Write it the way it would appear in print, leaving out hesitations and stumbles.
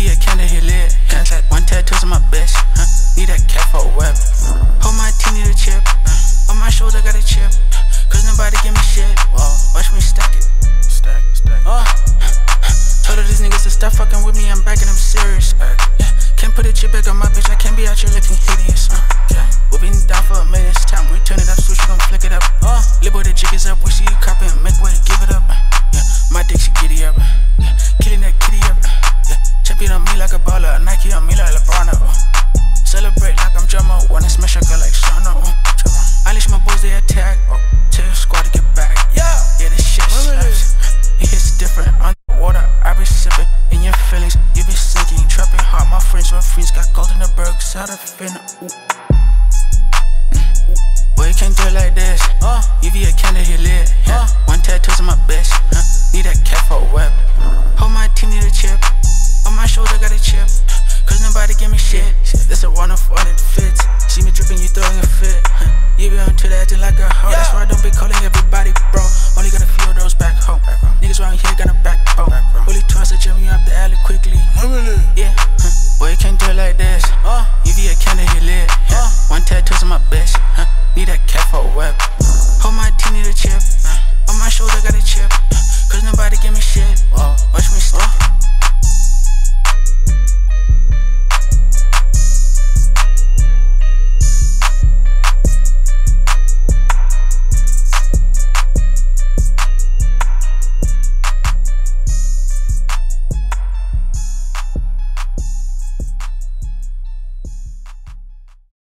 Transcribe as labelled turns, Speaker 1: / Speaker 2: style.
Speaker 1: a candle, he lit. Hands like one tattoos on my bitch. Need that cat for a web. Hold my team, need a chip. On my shoulder, got a chip. Cause nobody give me shit. Watch me stack it. Stack. Told all these niggas to stop fucking with me, I'm back and I'm serious. Can't put a chip back on my bitch, I can't be out here looking hideous. We've been down for a minute, it's time we turn it up, switch, we gon' flick it up. Lil' boy, the chick is up, we see you copping, make way, give it up. My dick, she giddy up. Killing that kitty up. Champion on me like a baller, Nike on me like LeBron. Celebrate like I'm drummer, wanna smash a girl like Shana. I leash my boys, they attack. Tell your squad to get back. Yeah, this shit slaps. It hits different on the water. I be sipping in your feelings. You be sinking, trapping hard. My friends were friends, got gold in the burgers out of finna. Boy, you can't do it like this. You be a candle, he lit.